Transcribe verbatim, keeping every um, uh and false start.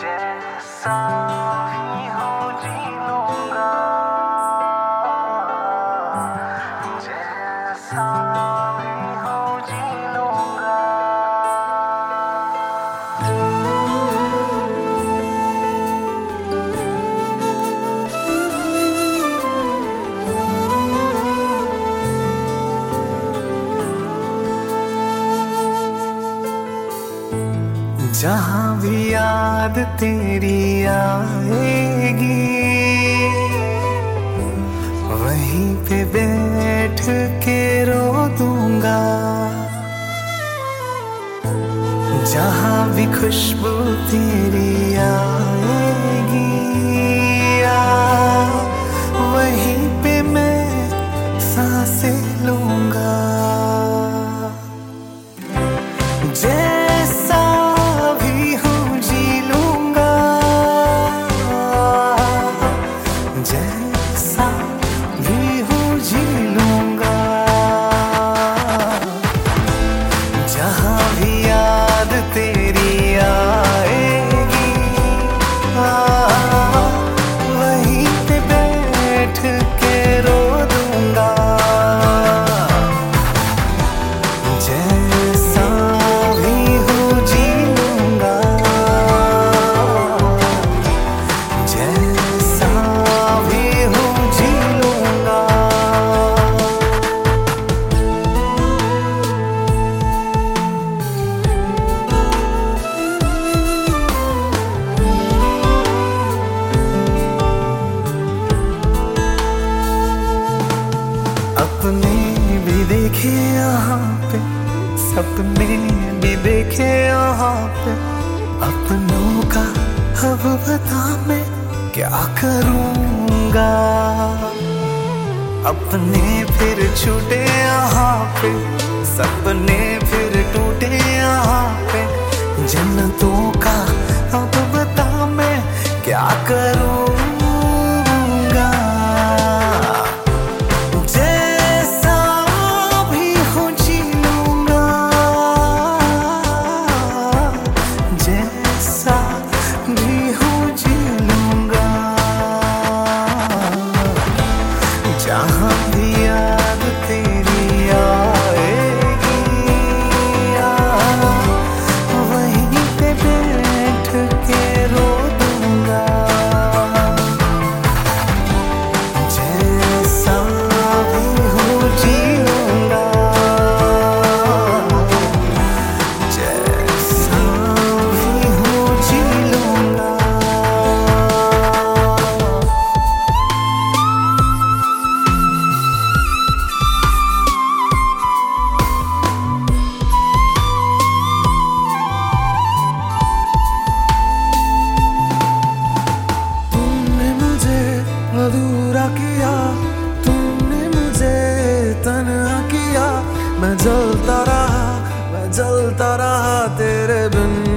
जैसा भी हो जी लूंगा, जैसा भी हो जी लूंगा। जहाँ भी याद तेरी आएगी, वहीं पे बैठ के रो दूंगा। जहाँ भी खुशबू तेरी आएगी, आ, वहीं पे मैं सांसें लूंगा। जैसा भी हो जी लूंगा, जैसा भी हो जी लूंगा। जहाँ भी याद तेरी आएगी, आ, वहीं पे बैठ के रो दूंगा। जैसा भी हो जी लूंगा, जैसा भी हो जी लूंगा। अपने भी देखे यहाँ पे, सपने भी देखे यहाँ पे। अपनों का अब बता मैं क्या करूँगा। अपने फिर छूटे यहाँ पे, सपने फिर टूटे यहाँ पे। जन्नतों का अब बता मैं क्या करूँगा। जैसा भी हो जी लूंगा, जैसा भी हो जी लूंगा। जहाँ भी याद तेरी आएगी, आ, वहीं पे बैठ के रो दूंगा। जैसा भी हो जी लूंगा, जैसा भी हो जी लूंगा। तुमने मुझे अधूरा किया, तुमने मुझे तन्हा किया। मैं जलता रहा, मैं जलता रहा तेरे बिन।